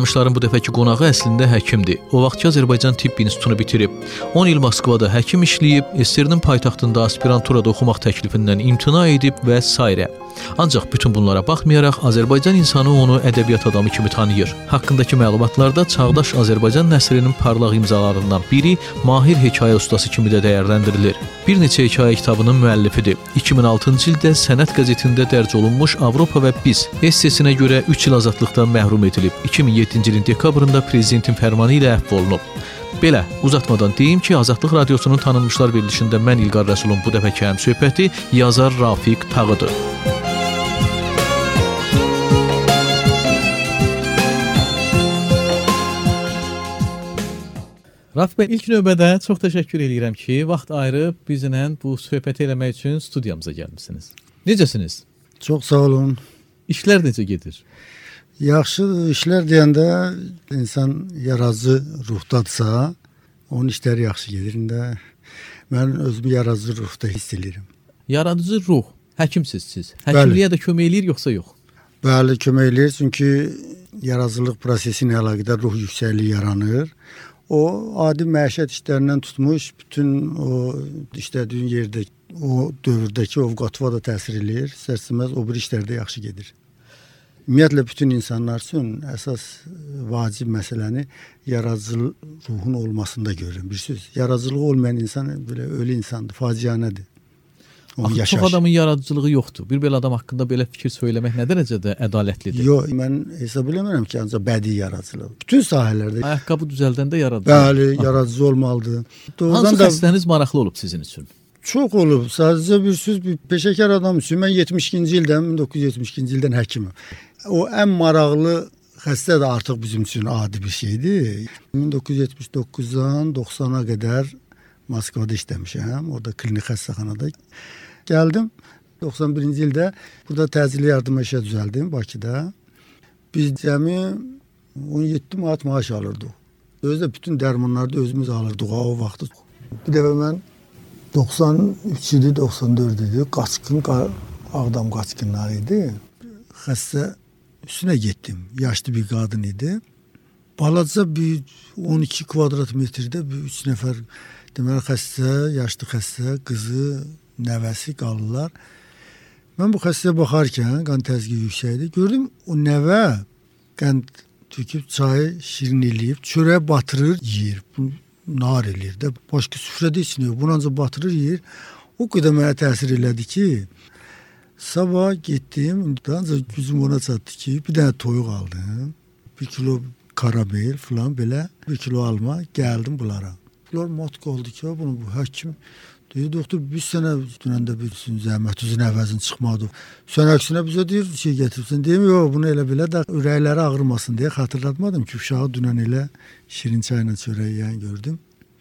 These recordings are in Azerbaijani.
Tanınmışların bu dəfəki qonağı əslində həkimdir. O vaxtki Azərbaycan Tibb İnstitutunu bitirib. 10 il Moskvada həkim işləyib, SSR-nin paytaxtında aspiranturada oxumaq təklifindən imtina edib və s. Ancaq bütün bunlara baxmayaraq Azərbaycan insanı onu ədəbiyyat adamı kimi tanıyır. Haqqındakı məlumatlarda çağdaş Azərbaycan nəsrinin parlaq imzalarından biri mahir hekayə ustası kimi də dəyərləndirilir. Bir neçə hekayə kitabının müəllifidir. 2006-cı ildə Sənət qəzetində dərc olunmuş Avropa və Biz essesinə görə 3 il azadlıqdan məhrum edilib. 2007-ci ilin dekabrında prezidentin fərmanı ilə əfv olunub. Belə, uzatmadan deyim ki, Azadlıq Radiosunun tanınmışlar verilişində mən İlqar Rəsulun bu dəfəki həmsöhbəti yazar Rafiq Tağıdır. Rafiq bəy, ilk növbədə çox təşəkkür edirəm ki, vaxt ayırıb bizlə bu söhbəti eləmək üçün studiyamıza gəlmişsiniz. Necəsiniz? Çox sağ olun. İşlər necə gedir? Yaxşı işlər deyəndə insan yaradıcı ruhdadırsa, onun işləri yaxşı gedir. Mən özümü yaradıcı ruhda hiss edirəm. Yaradıcı ruh, həkimsiz siz. Həkimliyə də kömək eləyir yoxsa yox? Bəli, kömək eləyir. Çünki yaradıcılıq prosesi ilə əlaqədar ruh yüksəkliyi yaranır. O adi məişət işlərindən tutmuş, bütün o işlədiyin yerdə, o dövrdəki ovqatıva da təsir eləyir. İstər-istəməz o bir işlərdə yaxşı gedir. Ümumiyyətlə bütün insanlar üçün əsas vacib məsələni yaradıcı ruhun olmasında görürəm. Bir söz, yaradıcılığı olmayan insan belə ölü insandır, facianədir. Axı çox adamın yaradıcılığı yoxdur. Bir belə adam haqqında belə fikir söyləmək nə dərəcədə ədalətlidir? Yox, mən hesab eləmirəm ki, ancaq bədii yaradıcılıq. Bütün sahələrdə. Ayaqqabı düzəldəndə yaradıcı. Bəli, yaradıcı olmalıdır. Hansı xəstəniz maraqlı olub sizin üçün? Çox olub. Sadəcə bir söz, bir peşəkar adam üçün. Mən 72-ci ildən, 1972-ci ildən həkimim. O ən maraqlı xəstə də artıq bizim üçün adi bir şeydir. 1979-dan 90-a qədər Moskvada işləmişəm. Orada klinik xəstəxanada. Gəldim. 91-ci ildə burada təcili yardıma işə düzəldim Bakıda. Biz cəmi 17 manat maaş alırdıq. Özdə bütün dərmanları da özümüz alırdıq o vaxtı. Bir dəfə mən 93 idi, 94 idi. Qaçqın, Ağdam qaçqınları idi. Xəstə üstünə getdim. Yaşlı bir qadın idi. Balaca bir 12 kvadrat metrdə bir 3 nəfər deməli xəstə, yaşlı xəstə, qızı, nəvəsi qalırlar. Mən bu xəstəyə baxarkən, qan təzyiqi yüksəkdir. Gördüm o nəvə qənd töküb çayı şirin eləyib, çörəyə batırır, yeyir. Bunu nar eləyir də. Başqa süfrədə içmiyor. Bunu ancaq batırır, yeyir. O qədər mənə təsir elədi ki, sabah getdim, ancaq gücüm ona çatdı ki, bir dənə toyuq aldım. 1 kilo karabel falan belə, 1 kilo alma, gəldim bunlara. Bunlar mat qaldı ki, bunu bu həkim deyir, doktor, biz sənə dünəndə bir zəhmət üzün əvəzin çıxmadı. Sən əksinə bizə deyir, şey getirsin. Deyim, yox, bunu elə belə də ürəkləri ağrımasın deyə xatırlatmadım ki, uşağı dünən elə şirin çayla çörək yiyən gördüm.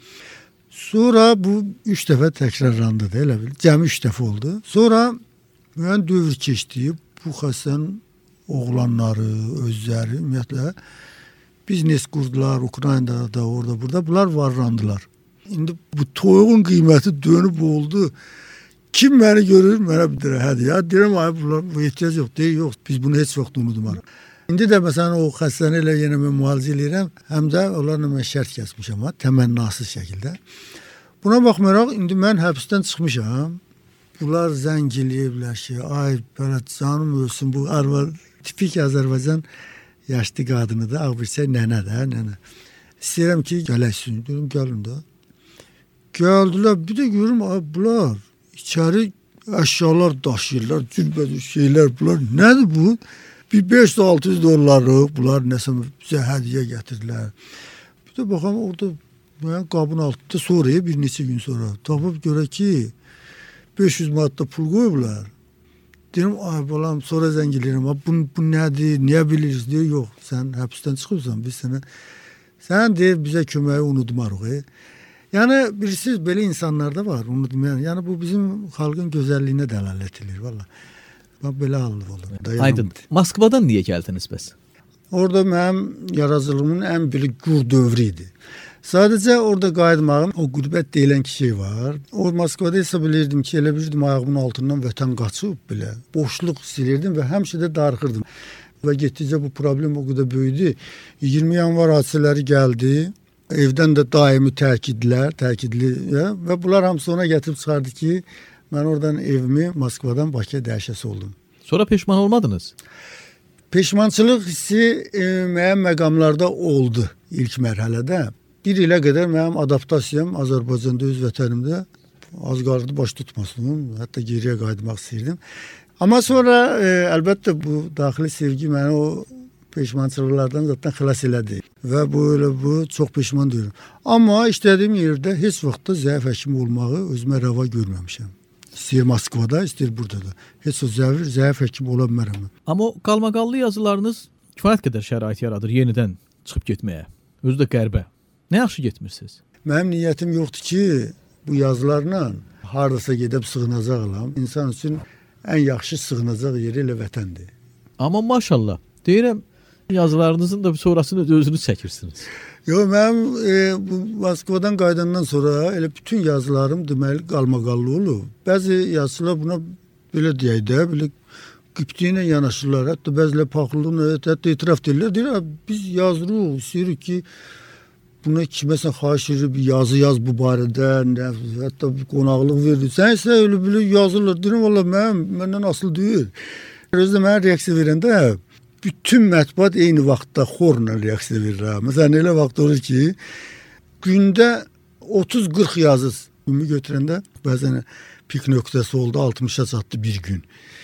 Sonra bu 3 dəfə təkrarlandı da, elə bil. Cəmi 3 dəfə oldu. Sonra müəyyən dövr keçdi. Bu xəstənin oğlanları, özləri, ümumiyyətlə, biznes qurdular, Ukraynada da, orada, burada. Bunlar varlandılar. İndi bu toyuğun qiyməti dönüb oldu. Kim məni görür, mənə bir dərə hədiyyə. Deyirəm, ay, bunlar bu ehtiyac yox, deyir, yox, biz bunu heç vaxt unutmarıq. İndi də məsələn o xəstəni ilə yenə mən müalicə edirəm, həm də onlarla mən şərt kəsmişəm, təmənnasız şəkildə. Buna baxmayaraq, indi mən həbsdən çıxmışam. Bunlar zəng eləyiblər ki, ay, belə canım ölsün, bu tipik Azərbaycan yaşlı qadınıdır, ağbirçək nənə də, nənə. İstəyirəm ki, gələksin, deyirəm, gəlin də. Gəldilər, bir də görürüm, bunlar içəri əşyalar daşıyırlar, cürbəcür şeylər, bunlar nədir bu? Bir 500-600 dollarlıq, bunlar nəsə bizə hədiyyə gətirdilər. Bir də baxam, orada qabın altında sonraya, bir neçə gün sonra tapıb görə ki, 500 manatda pul qoyublar. Deyirəm, ay balam, sonra zəng eləyirəm, bu nədir, niyə bilirsiniz? Deyir, yox, sən həbsdən çıxırsan, biz sən deyir, bizə köməyi unutmarıq. Yəni, bilirsiniz, belə insanlar da var, unutmayan. Yəni, bu bizim xalqın gözəlliyinə dəlalət edir, valla. Belə hallı olur. Aydın, Moskvadan niyə gəldiniz bəs? Orada mənim yaradıcılığımın ən bir gur dövrü idi. Sadəcə orada qayıtmağım, o qürbət deyilən ki şey var. O Moskvada hesab edirdim ki, elə bilirdim ayağımın altından vətən qaçıb belə. Boşluq silirdim və həmişə də darıxırdım. Və getdikcə bu problem o qədər böyüdü. 20 yanvar hadisələri gəldi. Evdən də daimi təkidli və bunlar hamısı ona gətirib çıxardı ki, mən oradan evimi Moskvadan Bakıya dəyişəsi oldum. Sonra peşman olmadınız? Peşmançılıq hissi müəyyən məqamlarda oldu ilk mərhələdə. Bir ilə qədər mənim adaptasiyam Azərbaycanda, öz vətənimdə az qaldı baş tutmasın. Hətta geriyə qayıtmaq istəyirdim. Amma sonra əlbəttə bu daxili sevgi məni o peşmançılıqlardan zaten xilas elədi. Və bu çox peşman deyirəm. Amma işlədiyim yerdə heç vaxt da zəif həkim olmağı özümə rəva görməmişəm. İstəyir Moskvada, istəyir burada da. Heç o zəif həkim ola bilmərəm. Amma o qalmaqallı yazılarınız kifayət qədər şərait yaradır yenidən çıxıb getməyə. Özü də qərbə. Nə yaxşı getmirsiniz? Mənim niyyətim yoxdur ki, bu yazılarla hardasa gedib sığınacaq alam. İnsan üçün ən yaxşı sığınacaq yeri elə vətəndir. Amma maşallah, deyirəm, yazılarınızın da sonrasını özünüz çəkirsiniz. Yox, mənim bu Moskvadan qayıdandan sonra elə bütün yazılarım deməli qalmaqallı olub. Bəzi yazıçılar buna belə deyək də, belə qıpti ilə yanaşırlar. Hətta bəzilə paxıllığına hətta etiraf edirlər. Deyirlər, biz yazırıq, istəyirik ki, buna kiməsə xahiş edir, bir yazı yaz bu barədə, hətta bir qonaqlıq verir. Sən isə elə belə yazırlar. Deyirəm, valla məndən asıl deyil. Özdə mənə reaksiya verəndə bütün mətbuat eyni vaxtda xorla reaksiya verir. Məsələn, elə vaxt olur ki, gündə 30-40 yazı ümumi götürəndə bəzən pik nöqtəsi oldu, 60-a çatdı bir gün.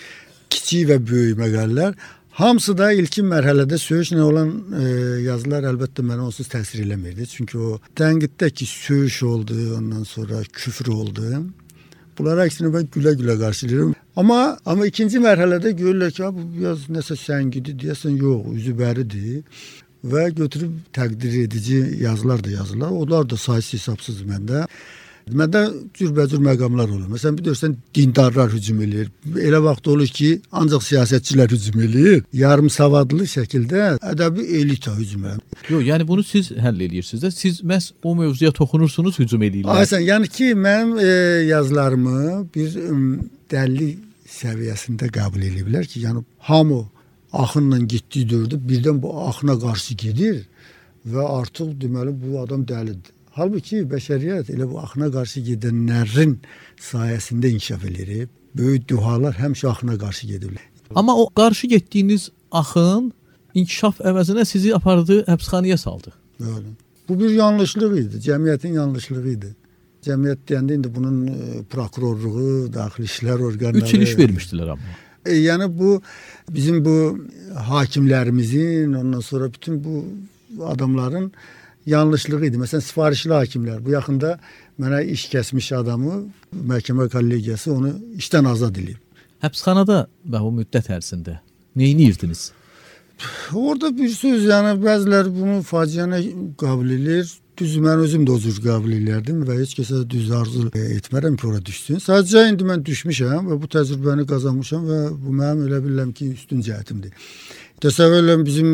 Kiçik və böyük məqalələr. Hamısı da ilkin mərhələdə söyüşlə olan yazılar əlbəttə mənə onsuz təsir eləmirdi. Çünki o tənqiddəki söyüş oldu, ondan sonra küfür oldu. Bunlara əksinə mən gülə-gülə qarşılayıram. Amma ikinci mərhələdə görürlər ki, bu yaz nəsə səngidir, deyəsən yox, üzü bəridir və götürüb təqdir edici yazılar da yazırlar. Onlar da sayısı hesabsız məndə. Məndə cürbəcür məqamlar olur. Məsələn, bilirsən, dindarlar hücum eləyir. Elə vaxt olur ki, ancaq siyasətçilər hücum eləyir. Yarım savadlı şəkildə ədəbi elita hücum eləyir. Yox, yəni bunu siz həll eləyirsiniz də. Siz məhz o mövzuya toxunursunuz, hücum eləyirlər. Aysən, yəni ki, mənim yazılarımı bir dəlli səviyyəsində qəbul eləyiblər ki, yəni hamı axınla getdiyi dövrdə birdən bu axına qarşı gedir və artıq deməli bu adam dəlidir. Halbuki bəşəriyyət elə bu axına qarşı gedənlərin sayəsində inkişaf edir. Böyük duhalar həmişə axına qarşı gedirlər. Amma o qarşı getdiyiniz axın inkişaf əvəzinə sizi apardı, həbsxanaya saldı. Öyle. Bu bir yanlışlıq idi, cəmiyyətin yanlışlığı idi. Cəmiyyət deyəndə indi bunun prokurorluğu, daxili işlər orqanları... 3 il iş vermişdilər amma. Yəni bu bizim bu hakimlərimizin, ondan sonra bütün bu adamların yanlışlığı idi. Məsələn, sifarişli hakimlər. Bu yaxında mənə iş kəsmiş adamı, məhkəmə kollegiyası onu işdən azad edib. Həbsxanada və bu müddət ərzində neyinirdiniz? Orada bir söz, yəni bəziləri bunu faciənə qəbul edir. Düz mən özüm də o cür qəbul edirdim və heç kəsə düz arzu etmərəm ki, ora düşsün. Sadəcə indi mən düşmüşəm və bu təcrübəni qazanmışam və bu mənim elə bilirəm ki, üstün cəhətimdir. Təsəvvür edirəm, bizim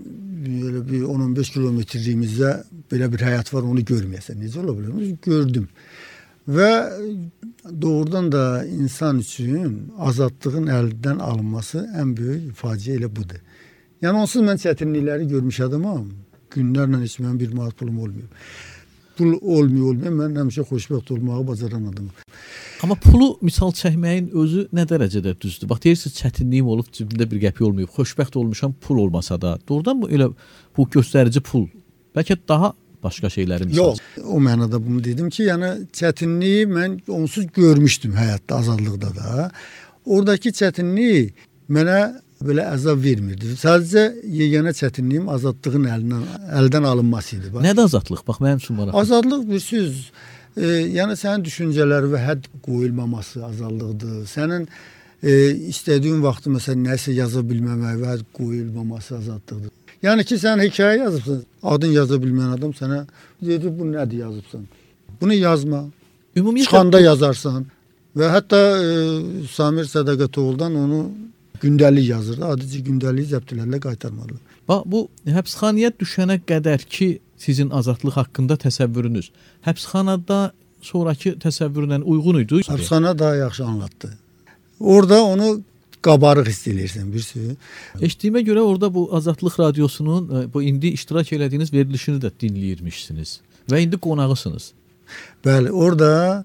elə bir 10-15 kilometrliyimizdə belə bir həyat var, onu görməyəsən. Necə ola bilər? Gördüm. Və doğrudan da insan üçün azadlığın əldən alınması ən böyük faciə elə budur. Yəni onsuz mən çətinlikləri görmüş adamam. Günlərlə heç mənim bir manat pulum olmuyor. Pul olmuyor. Mən həmişə xoşbəxt olmağı bacaran adamım. Amma pulu misal çəkməyin özü nə dərəcədə düzdür? Bax, deyirsiniz, çətinliyim olub, cibimdə bir qəpik olmayıb. Xoşbəxt olmuşam, pul olmasa da. Doğrudan bu elə bu göstərici pul. Bəlkə daha başqa şeyləri misal. Yox, o mənada bunu dedim ki, yəni çətinliyi mən onsuz görmüşdüm həyatda, azadlıqda da. Oradakı çətinlik mənə belə əzab vermirdi. Sadəcə yeganə çətinliyim azadlığın əldən alınması idi. Nədir azadlıq? Bax, mənim üçün maraqlı. Azadlıq bir söz, yəni sənin düşüncələri və hədd qoyulmaması azadlıqdır. Sənin istədiyin vaxtı məsələn nəsə yaza bilməmək və hədd qoyulmaması azadlıqdır. Yəni ki, sən hekayə yazıbsan, adın yaza bilməyən adam sənə deyir, bu nədir yazıbsan? Bunu yazma. Çıxanda yazarsan. Və hətta Samir Sədaqətoğlu'dan onu gündəlik yazırdı. Adici gündəliyi zəbtilərlə qaytarmalı. Bax, bu həbsxanaya düşənə qədər ki, sizin azadlıq haqqında təsəvvürünüz həbsxanada sonraki təsəvvürlə uyğun idi? Həbsxana daha yaxşı anlattı. Orada onu qabarıq hiss eləyirsən, bir sürü. Eşitdiyimə görə orada bu Azadlıq Radiosunun bu indi iştirak elədiyiniz verilişini də dinləyirmişsiniz və indi qonağısınız. Bəli, orada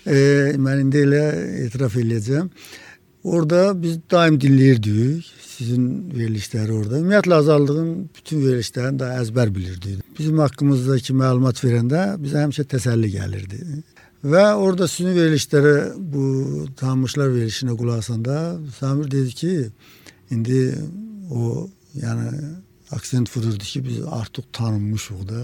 mən indi elə etiraf eləyəcəm. Orada biz daim dinləyirdik sizin verilişləri orada. Ümumiyyətlə Azadlığın bütün verilişlərini də əzbər bilirdik. Bizim haqqımızdakı məlumat verəndə bizə həmişə təsəlli gəlirdi. Və orada sizin verilişlərə, bu tanınmışlar verilişinə qulaq asanda Samir dedi ki, indi o yəni aksent vururdu ki, biz artıq tanınmışıq da.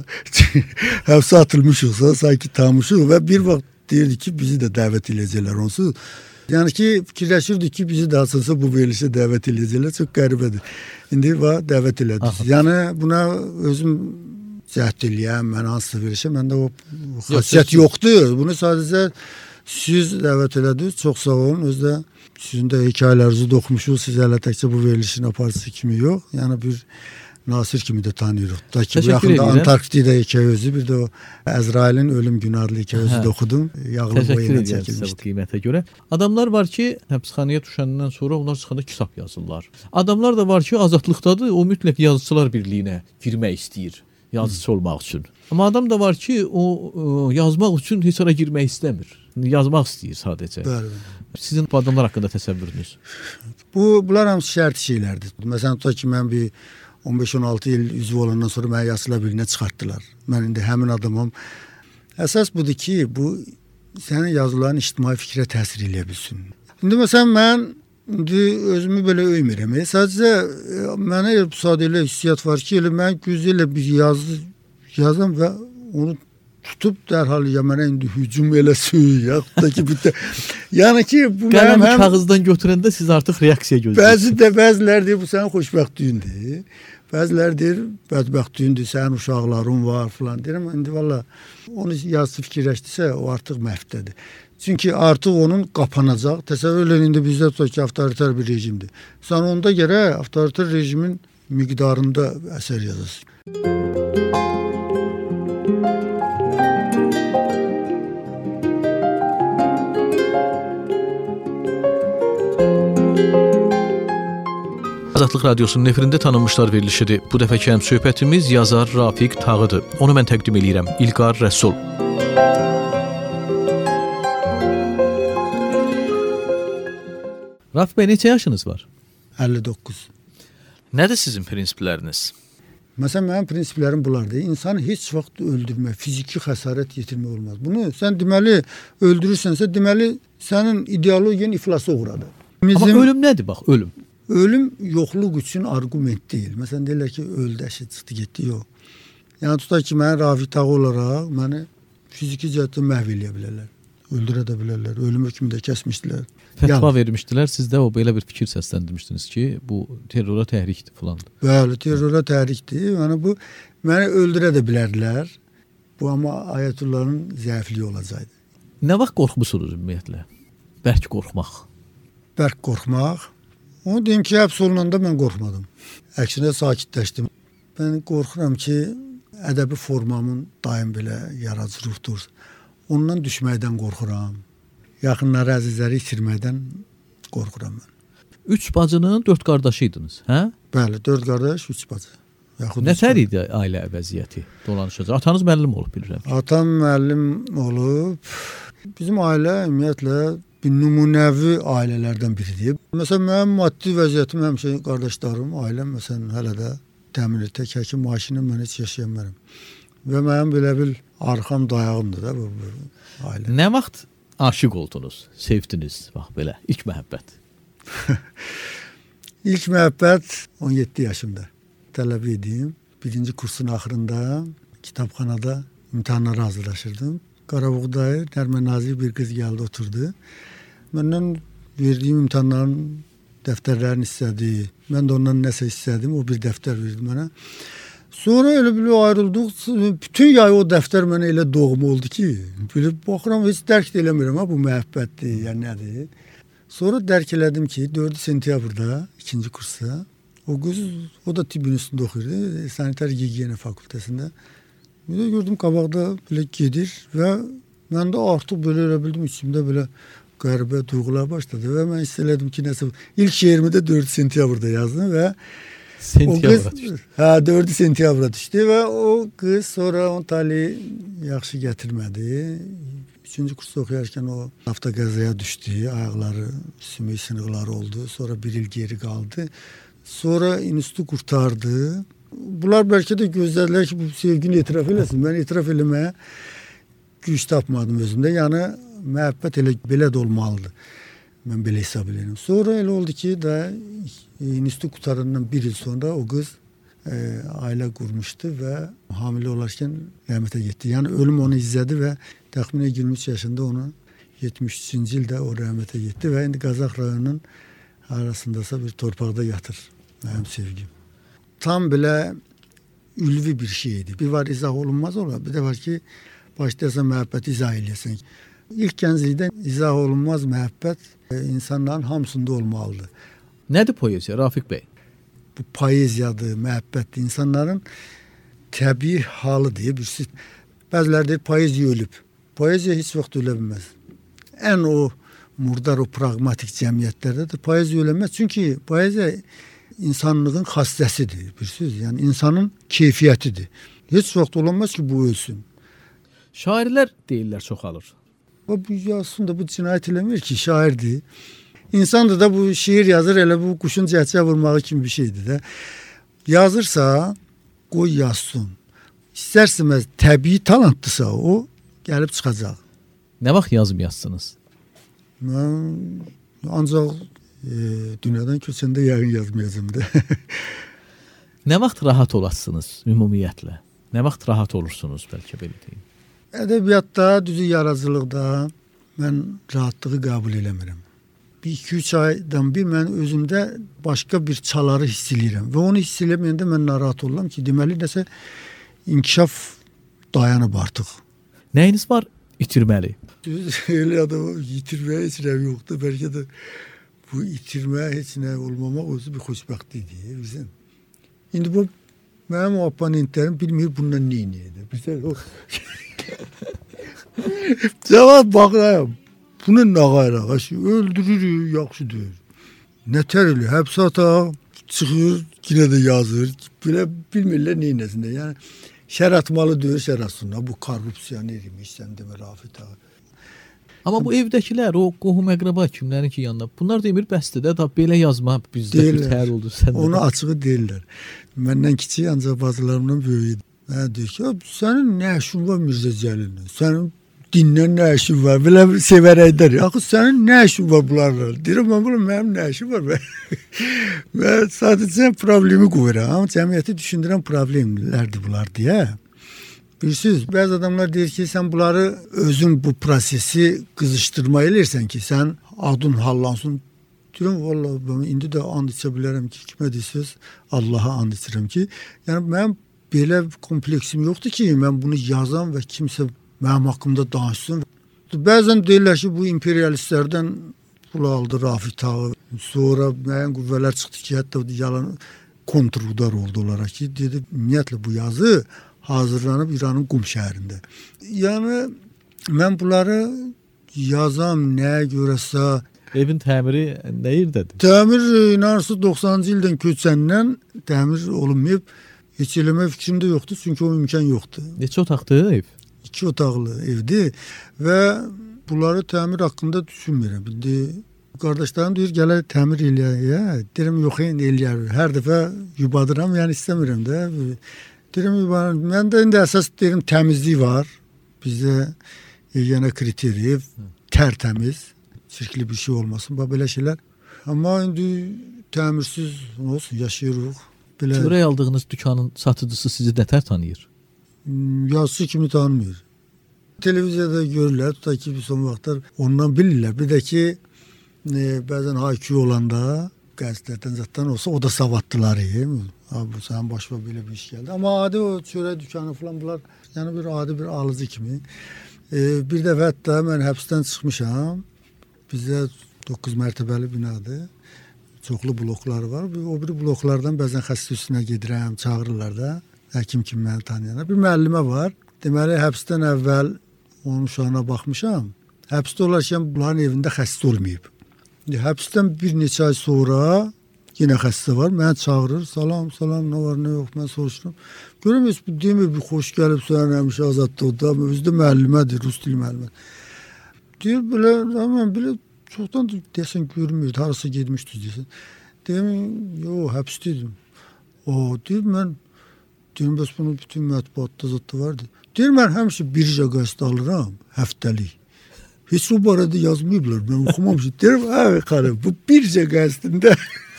Həbsə atılmışıqsa sanki tanınmışıq və bir vaxt deyirdi ki, bizi də dəvət edəcəklər onsuz. Yəni ki, fikirləşirdik ki, bizi də açılsa bu verilişə dəvət edəcəklər. Çox qəribədir. İndi dəvət elədik. Yəni buna özüm cəhd eləyəm, mən hansısa verilişə, məndə o xasiyyət yoxdur. Bunu sadəcə siz dəvət elədiniz. Çox sağ olun. Özdə sizin də hekayələrinizi də oxumuşuq. Siz hələ təkcə bu verilişin aparıcısı kimi yox. Yəni bir Nasir kimi də tanıyırıq. Da ki, bu yaxında Antarktida hekayəsi, bir də o Əzrailin ölüm günü adlı hekayəsi də oxudum. Yağlı boyuna çəkilmişdi. Qiymətə görə. Adamlar var ki, həbsxanaya düşəndən sonra onlar çıxanda kitab yazırlar. Adamlar da var ki, azadlıqdadır, o mütləq yazıçılar birliyinə girmək istəyir, yazıçı olmaq üçün. Amma adam da var ki, o yazmaq üçün heç ara girmək istəmir. Yazmaq istəyir sadəcə. Bəli. Sizin bu adamlar haqqında təsəvvürünüz? Bunlar hamısı şərti şeylərdir. Məsələn, tutaq ki, mən bir 15-16 il üzv olandan sonra məni Yazıçılar Birliyinə çıxartdılar. Mən indi həmin adamım. Əsas budur ki, bu sənin yazıların ictimai fikrə təsir eləyə bilsin. İndi məsələn, mən özümü belə öymirəm. Sadəcə mənə sadə elə hissiyat var ki, elə mən güzəl bir yazı yazam və onu tutub dərhal ya mənə indi hücum eləsin, yaxud da ki, yəni ki, bu qələmi kağızdan götürəndə siz artıq reaksiya gözləyirsiniz. Bəzilər deyir, bu sənin xoşbəxtliyindir. Bəzilər deyir, bədbəxtliyindir, sənin uşaqların var filan. Deyirəm, indi valla onu yazısı fikirləşdirsə, o artıq məhvdədir. Çünki artıq onun qapanacaq. Təsəvvür edin, indi bizdə tutaq ki, avtoritar bir rejimdir. Sən onda gərək avtoritar rejimin miqdarında əsər yazasın. Azadlıq Radiosunun efirində tanınmışlar verilişidir. Bu dəfəki həmsöhbətimiz yazar Rafiq Tağıdır. Onu mən təqdim edirəm. İlqar Rəsul. Rafiq bəy, neçə yaşınız var? 59. Nədir sizin prinsipləriniz? Məsələn, mənim prinsiplərim bunlardır. İnsanı heç vaxt öldürmək, fiziki xəsarət yetirmək olmaz. Bunu sən deməli öldürürsənsə, deməli sənin ideologiyan iflasa uğradı. Amma ölüm nədir bax, ölüm? Ölüm yoxluq üçün arqument deyil. Məsələn, deyirlər ki, öldü, əşi çıxdı, getdi, yox. Yəni, tutaq ki, mən Rafiq Tağı olaraq məni fiziki cəhətdən məhv eləyə bilərlər. Öldürə də bilərlər. Ölüm hökmü də kəsmişdilər. Fətva vermişdilər. Siz də o belə bir fikir səsləndirmişdiniz ki, bu terrora təhrikdir filandır. Bəli, terrora təhrikdir. Yəni, bu məni öldürə də bilərdilər. Bu, amma Ayətullahın zəifliyi olacaqdı. Nə vaxt qorxmusunuz ümumiyyətlə? Bərk qorxmaq. Bərk qorxmaq. Onu deyim ki, həbs olunanda mən qorxmadım. Əksinə sakitləşdim. Mən qorxuram ki, ədəbi formamın daim belə yaradıcılıqdır. Ondan düşməkdən qorxuram. Yaxınları, əzizləri itirməkdən qorxuram mən. 3 bacının 4 qardaşıydınız, hə? Bəli, 4 qardaş, 3 bacı. Nətər idi ailə vəziyyəti dolanışacaq? Atanız müəllim olub, bilirəm. Atam müəllim olub. Bizim ailə ümumiyyətlə bir nümunəvi ailələrdən biridir. Məsələn, mənim maddi vəziyyətim həmişə qardaşlarım, ailəm məsələn hələ də təmin etək həkim maaşını mən heç yaşayamıram. Və mənim belə bir arxam dayağımdır da bu ailə. Nə vaxt aşiq oldunuz, sevdiniz, bax belə, ilk məhəbbət? İlk məhəbbət 17 yaşımda. Tələbə idim. Birinci kursun axırında kitabxanada imtahanlara hazırlaşırdım. Qarabağdayı Nərmən Nazik bir qız gəldi, oturdu. Məndən verdiyim imtahanların dəftərlərini istədi. Mən də ondan nəsə istədim. O bir dəftər verdi mənə. Sonra elə bir ayrıldıq. Bütün yay o dəftər mənə elə doğma oldu ki, belə baxıram, heç dərk də eləmirəm, bu məhəbbətdir, ya nədir. Sonra dərk elədim ki, 4 sentyabrda 2-ci kursda o qız, o da tibb üniversitesində oxuyurdu, sanitar gigiyena fakültəsində. Bir də gördüm qabaqda belə gedir və mən də artıq belə elə bildim, içimdə belə qəribə duyğular başladı və mən hiss elədim ki, nəsə ilk şeirimi də 4 sentyabrda yazdım və Sentyabra düşdü. 4 sentyabra düşdü və o qız sonra onun tali yaxşı gətirmədi. 3-cü kursda oxuyarkən o avtoqəzaya düşdü, ayaqları sümük sınıqları oldu. Sonra bir il geri qaldı. Sonra institutu qurtardı. Bunlar bəlkə də gözlədilər ki, bu sevgini etiraf eləsin. Mən etiraf eləməyə güc tapmadım özümdə. Yəni məhəbbət elə belə də olmalıdır. Mən belə hesab edirəm. Sonra elə oldu ki, da institut qurtarandan bir il sonra o qız ailə qurmuşdu və hamilə olarkən rəhmətə getdi. Yəni ölüm onu izlədi və təxminən 23 yaşında onu 73-cü ildə o rəhmətə getdi və indi Qazax rayonunun arasındasa bir torpaqda yatır mənim sevgim. Tam belə ülvi bir şeydi. Bir var izah olunmaz olar, bir də var ki, başlayasan məhəbbəti izah eləyəsən. İlk gənclikdən izah olunmaz məhəbbət insanların hamısında olmalıdır. Nədir poeziya, Rafiq bəy? Bu poeziyadır, məhəbbətdir. İnsanların təbii halıdır. Bəziləri deyir, poeziya ölüb. Poeziya heç vaxt ölə bilməz. Ən o murdar, o pragmatik cəmiyyətlərdə də poeziya öləməz. Çünki poeziya insanlığın xassəsidir. Bir söz, yəni insanın keyfiyyətidir. Heç vaxt olamaz ki, bu ölsün. Şairlər deyirlər çoxalır. Bu yazsın da bu cinayət eləmir ki, şairdir. İnsandır da bu şiir yazır, elə bu quşun cəhcəh vurmağı kimi bir şeydir də. Yazırsa, qoy yazsın. İstərsəməz təbii talantdırsa o, gəlib çıxacaq. Nə vaxt yazım yazsınız? Mən ancaq dünyadan köçəndə yəqin yazmayacağım da. Nə vaxt rahat olasınız ümumiyyətlə? Nə vaxt rahat olursunuz, bəlkə belə deyim? Ədəbiyyatda, düzü yaradıcılıqda mən rahatlığı qəbul eləmirəm. Bir 2-3 aydan bir mən özümdə başqa bir çaları hiss eləyirəm. Və onu hiss eləməyəndə mən narahat oluram ki, deməli nəsə inkişaf dayanıb artıq. Nəyiniz var itirməli? Düz elə adam itirməyə heç nə yoxdur. Bəlkə də bu itirməyə heç nə olmamaq özü bir xoşbəxtlikdir bizim. İndi bu mənim oponentlərim bilmir bundan nə edir. Bizə o cavab baxıram. Bunun nə qayrağı? Öldürür, yaxşıdır. Nətər elə? Həbs ataq, çıxır, yenə də yazır. Belə bilmirlər nə etsinlər. Yəni şər atmalı deyir, şər atsınlar. Bu korrupsiya nə demiş, sən demə Rafid ağa. Amma bu evdəkilər, o qohum əqrəba kimlərin ki yanında, bunlar demir bəsdir də, da belə yazma bizdə bir təhər oldu səndə. Onu açığı deyirlər. Məndən kiçik, ancaq bazılarımdan böyük. Mənə deyir ki, sənin nə işin var Mirzə Cəlillə? Sənin dinlə nə işin var? Belə sevərəklər. Axı sənin nə işin var bunlarla? Deyirəm, mənim nə işim var? Mən sadəcə problemi qoyuram. Amma cəmiyyəti düşündürən problemlərdir bunlar deyə. Bilirsiniz, bəzi adamlar deyir ki, sən bunları özün bu prosesi qızışdırma eləyirsən ki, sən adın hallansın. Deyirəm, vallahi indi də and içə bilərəm ki, kimə deyirsiniz, Allaha and içirəm ki, yəni mənim belə kompleksim yoxdur ki, mən bunu yazam və kimsə mənim haqqımda danışsın. Bəzən deyirlər ki, bu imperialistlərdən pul aldı Rafiq ağa. Sonra müəyyən qüvvələr çıxdı ki, hətta yalan kontrudar oldu olaraq ki, dedi, ümumiyyətlə bu yazı hazırlanıb İranın Qum şəhərində. Yəni, mən bunları yazam, nəyə görəsə... Evin təmiri nə yerdədir? Təmir, inanırsız, 90-cı ildən köçəndən təmir olunmayıb. Heç eləmə fikrimdə yoxdur, çünki o imkan yoxdur. Neçə otaqdır ev? 2 otaqlı evdir və bunları təmir haqqında düşünmürəm. İndi qardaşlarım deyir, gələ təmir eləyək. Deyirəm, yox, eləyər. Hər dəfə yubadıram, yəni istəmirəm də. Deyirəm, mən də indi əsas deyirəm, təmizlik var. Bizdə yenə kriter, tərtəmiz, çirkli bir şey olmasın, belə şeylər. Amma indi təmirsiz olsun, yaşayırıq. Çörək aldığınız dükkanın satıcısı sizi nətər tanıyır? Yazısı kimi tanımır. Televiziyada görürlər, tutaq ki, son vaxtlar ondan bilirlər. Bir də ki, bəzən haykü olanda, qəzetlərdən zətdən olsa, o da savaddılar. Bu sənin başına belə bir iş gəldi. Amma adi o çörək dükkanı falan bunlar, yəni bir adi bir alıcı kimi. Bir dəfə hətta mən həbsdən çıxmışam. Bizdə 9 mərtəbəli binadır. Çoxlu blokları var. O biri bloklardan bəzən xəstə üstünə gedirəm, çağırırlar da. Həkim kimi məni tanıyana. Bir müəllimə var. Deməli, həbsdən əvvəl onun uşağına baxmışam. Həbsdə olarkən bunların evində xəstə olmayıb. Həbsdən bir neçə ay sonra yenə xəstə var. Məni çağırır. Salam, nə var, nə yox. Mən soruşuram. Görürəm, bu demir, bir xoş gəlib sən həmişə azadlıqda. Özü də müəllimədir, rus dili müəllimədir. Deyir, belə çoxdan deyəsən görmürdü, harasa getmişdi deyəsən. Deyim, yox, həbsdeydim. Deyir, mən deyim, bəs bunun bütün mətbuatda zətdə vardı. Deyir, mən həmişə bircə qəzet alıram, həftəlik. Heç o barədə yazmayıblar, mən oxumamışım. Deyirəm, xanım, bu bircə qəzetində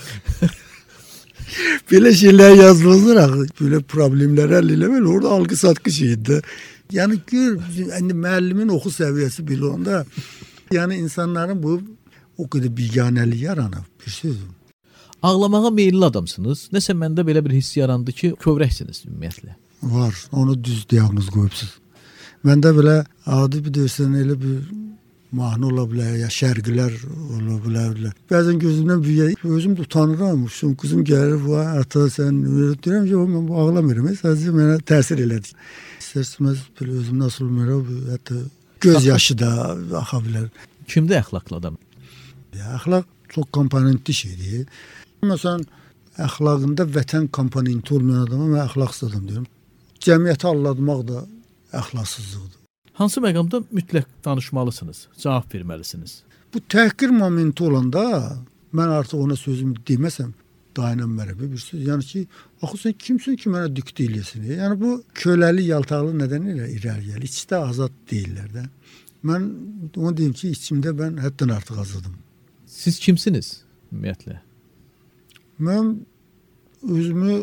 belə şeylər yazılır, belə problemlər həll eləmək, orada alqı-satqı şeydir. Yəni, gör, müəllimin oxu səviyyəsi belə onda, yəni insanların bu o qədər biganəlik yaranır, bir sözüm. Ağlamağa meyilli adamsınız. Nəsə məndə belə bir hiss yarandı ki, kövrəksiniz ümumiyyətlə. Var, onu düz diaqnoz qoyubsuz. Məndə belə adi bir deyirsən, elə bir mahnı ola bilər, ya şərqilər ola bilər. Bəzən gözümdən büyük, özüm də utanıram. Qızım gəlir, ata sən deyirəm ki, mən ağlamıram, sadəcə mənə təsir elədi. İstərsiniz belə özüm nasıl olmuram, hətta göz yaşı da axa bilər. Kimdə əxlaqlı adam? Əxlaq çox komponentli şeydir. Məsələn, əxlaqında vətən komponenti olmayan adama mən əxlaqsız adam deyirəm. Cəmiyyəti aldatmaq da əxlaqsızlıqdır. Hansı məqamda mütləq danışmalısınız, cavab verməlisiniz? Bu təhqir momenti olanda mən artıq ona sözümü deməsəm dayanamıram bir söz. Yəni ki, axı sən kimsən ki mənə diktə eləyəsin? Yəni bu köləli, yaltaqlı nədən elə irəli gəlir? İçdə azad deyirlər də. Mən onu deyim ki, içimdə mən həddən artıq azadım. Siz kimsiniz ümumiyyətlə? Mən özümü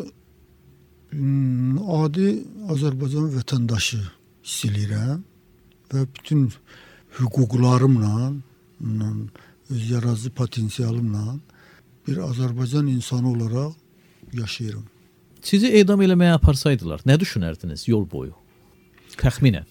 adi Azərbaycan vətəndaşı hiss eləyirəm və bütün hüquqlarımla, öz yaradıcı potensialımla bir Azərbaycan insanı olaraq yaşayıram. Sizi edam eləməyə aparsaydılar, nə düşünərdiniz yol boyu? Təxminən.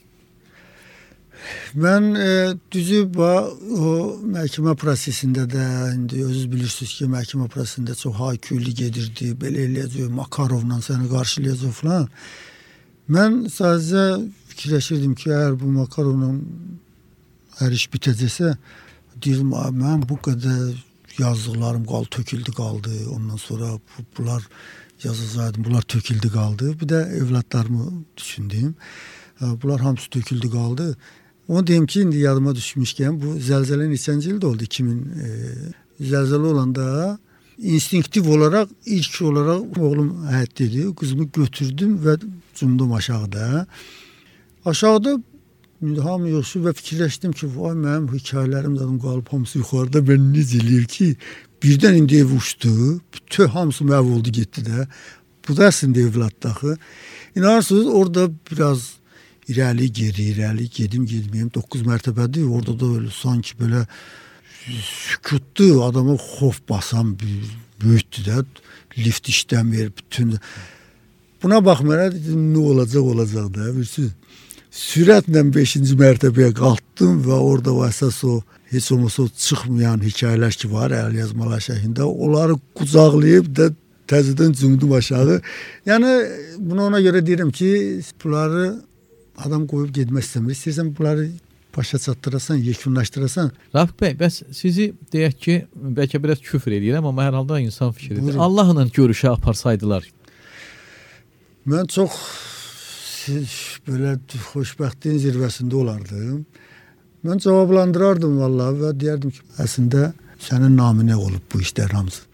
Mən düzü o məhkəmə prosesində də, indi özünüz bilirsiniz ki, məhkəmə prosesində çox hayküylü gedirdi, belə eləyəcək, Makarovla səni qarşılayacaq falan. Mən sadəcə fikirləşirdim ki, əgər bu Makarovla hər iş bitəcəksə, deyirdim, mən bu qədər yazdıqlarım töküldü qaldı, ondan sonra bunlar yazacaqdım, bunlar töküldü qaldı. Bir də evlatlarımı düşündüm, bunlar hamısı töküldü qaldı. Onu deyim ki, indi yadıma düşmüşkən, bu zəlzələ neçənci ildə oldu? 2000 zəlzələ olanda instinktiv olaraq, ilk olaraq oğlum həyətdədir. Qızımı götürdüm və cumdum aşağıda. Aşağıda hamı yoxsul və fikirləşdim ki, vay mənim hekayələrim zaten qalıb hamısı yuxarıda, mən necə eləyir ki, birdən indi ev uçdu, bütün hamısı məhv oldu, getdi də. Bu da əslində evlatdı axı. İnanırsınız, orada biraz irəli, geri, gedim, gedməyim, 9 mərtəbədir, orada da öyle sanki belə sükutdu, adama xof basan böyütdü də, lift işləmir, bütün. Buna baxmayaraq, dedim, nə olacaq da, bilirsiniz. Sürətlə 5-ci mərtəbəyə qalxdım və orada əsas o, heç olmasa o çıxmayan hekayələr ki var, əl yazmalar şəklində, onları qucaqlayıb da təzədən cümdüm aşağı. Yəni, bunu ona görə deyirəm ki, bunları adam qoyub getmək istəmir. İstəyirsən bunları başa çatdırasan, yekunlaşdırasan. Rafiq bəy, bəs sizi deyək ki, bəlkə biraz küfr edirəm, amma hər halda insan fikridir. Allahla görüşə aparsaydılar. Mən çox belə xoşbəxtliyin zirvəsində olardım. Mən cavablandırardım vallahi və deyərdim ki, əslində sənin naminə olub bu işlər hamısı.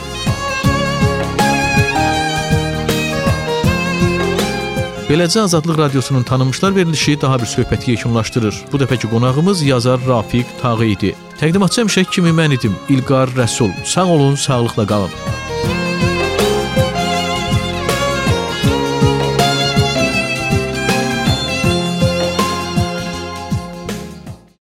Beləcə Azadlıq Radiosunun tanınmışlar verilişi daha bir söhbəti yekunlaşdırır. Bu dəfəki qonağımız yazar Rafiq Tağı idi. Təqdimatçı həmişə kimi mən idim, İlqar Rəsul. Sağ olun, sağlıqla qalın.